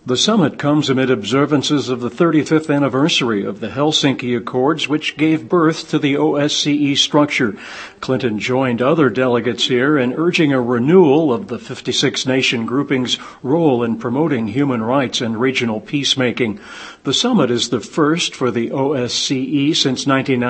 The summit comes amid observances of the 35th anniversary of the Helsinki Accords, which gave birth to the OSCE structure. Clinton joined other delegates here in urging a renewal of the 56-nation grouping's role in promoting human rights and regional peacemaking. The summit is the first for the OSCE since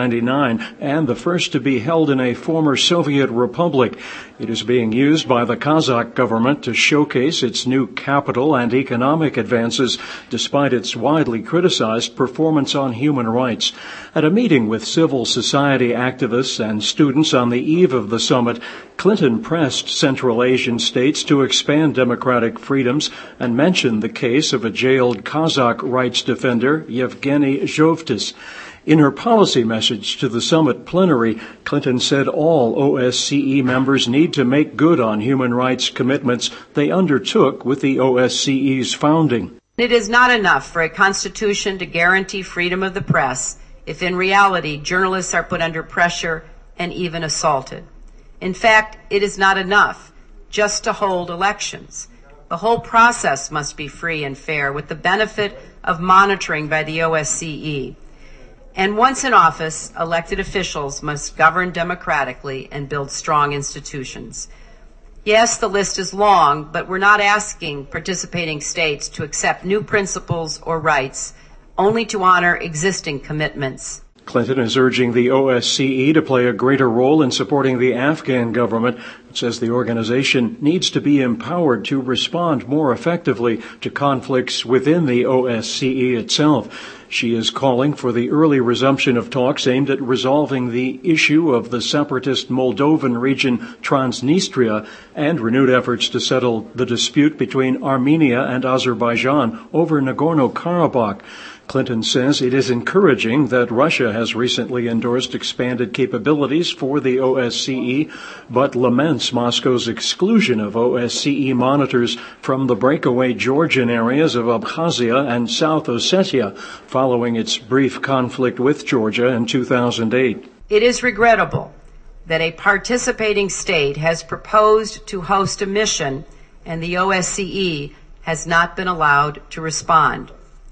1999 and the first to be held in a former Soviet republic. It is being used by the Kazakh government to showcase its new capital and economic advances, despite its widely criticized performance on human rights. At a meeting with civil society activists and students on the eve of the summit, Clinton pressed Central Asian states to expand democratic freedoms and mentioned the case of a jailed Kazakh rights defender, Yevgeny Zhovtis. In her policy message to the summit plenary, Clinton said all OSCE members need to make good on human rights commitments they undertook with the OSCE's founding. It is not enough for a constitution to guarantee freedom of the press if in reality journalists are put under pressure and even assaulted. In fact, it is not enough just to hold elections. The whole process must be free and fair with the benefit of monitoring by the OSCE. And once in office, elected officials must govern democratically and build strong institutions. Yes, the list is long, but we're not asking participating states to accept new principles or rights, only to honor existing commitments. Clinton is urging the OSCE to play a greater role in supporting the Afghan government. It says the organization needs to be empowered to respond more effectively to conflicts within the OSCE itself. She is calling for the early resumption of talks aimed at resolving the issue of the separatist Moldovan region Transnistria and renewed efforts to settle the dispute between Armenia and Azerbaijan over Nagorno-Karabakh. Clinton says it is encouraging that Russia has recently endorsed expanded capabilities for the OSCE, but laments Moscow's exclusion of OSCE monitors from the breakaway Georgian areas of Abkhazia and South Ossetia following its brief conflict with Georgia in 2008. It is regrettable that a participating state has proposed to host a mission and the OSCE has not been allowed to respond.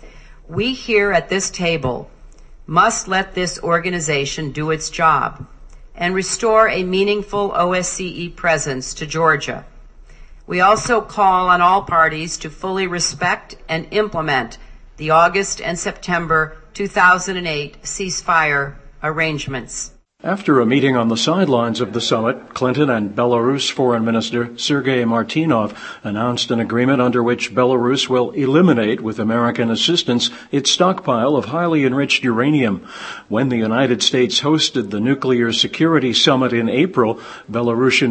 We here at this table must let this organization do its job and restore a meaningful OSCE presence to Georgia. We also call on all parties to fully respect and implement the August and September 2008 ceasefire arrangements. After a meeting on the sidelines of the summit, Clinton and Belarus Foreign Minister Sergei Martynov announced an agreement under which Belarus will eliminate, with American assistance, its stockpile of highly enriched uranium. When the United States hosted the Nuclear Security Summit in April, Belarusian